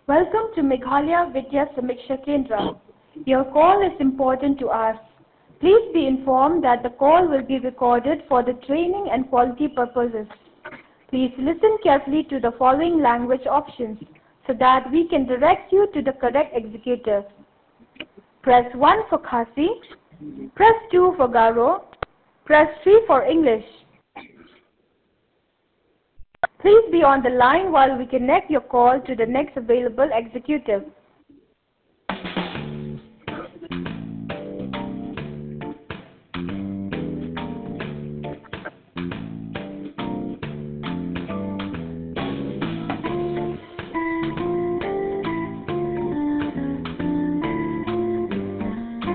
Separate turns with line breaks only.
Welcome to Meghalaya Vidya Samiksha Kendra. Your call is important to us. Please be informed that the call will be recorded for the training and quality purposes. Please listen carefully to the following language options so that we can direct you to the correct executive. Press 1 for Khasi, press 2 for Garo, press 3 for English. Please be on the line while we connect your call to the next available executive.